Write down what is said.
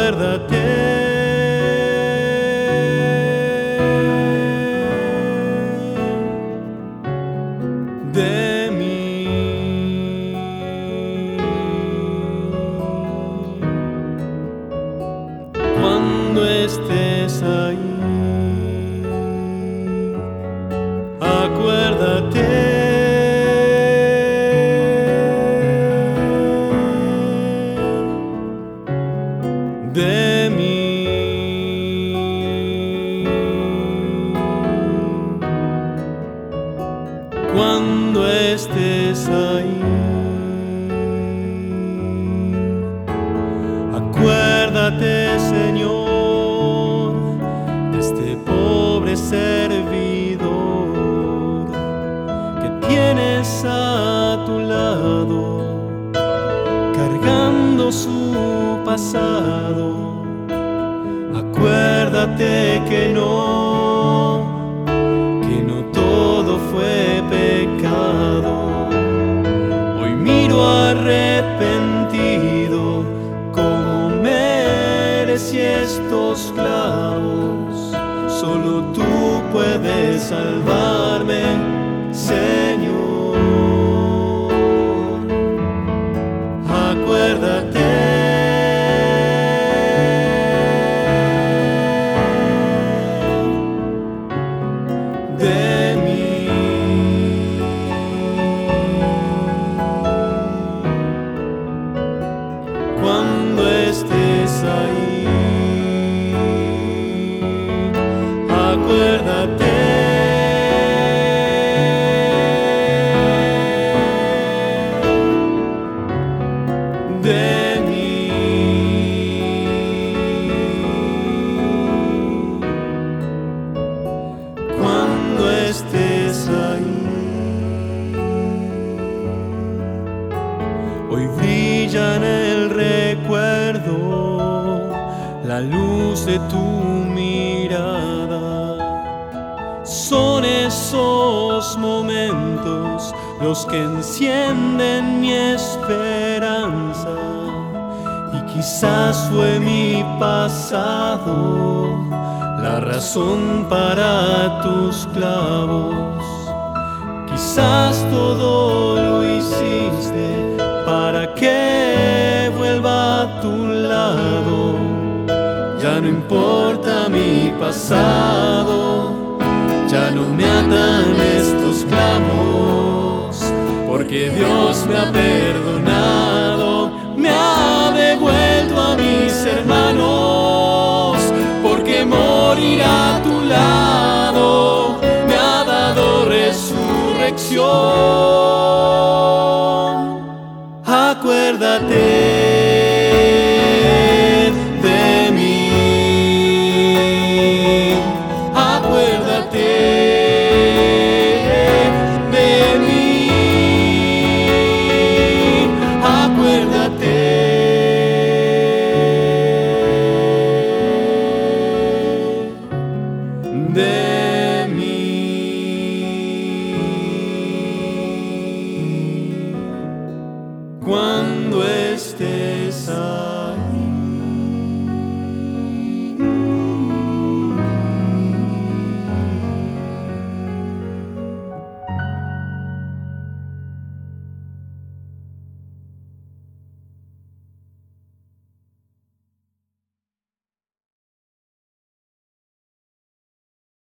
de mí. Cuando estés ahí, acuérdate de mí. Cuando estés ahí, acuérdate, Señor, de este pobre servidor que tienes a tu lado, cargando su pasado. Acuérdate que no todo fue pecado. Hoy miro arrepentido como merecí estos clavos. Solo tú puedes salvarme, Señor. Acuérdate de mí. Cuando estés ahí, acuérdate de mí. Cuando estés ahí, hoy brilla en el recuerdo la luz de tu mirada. Son esos momentos los que encienden mi esperanza. Y quizás fue mi pasado la razón para tus clavos. Quizás todo lo hiciste para que vuelva a tu lado. Ya no importa mi pasado, ya no me atan estos clavos, porque Dios me ha perdonado, me ha devuelto a mis hermanos, porque morir a tu lado me ha dado resurrección. Acuérdate de mí, acuérdate de mí, acuérdate de mí. Cuando estés ahí.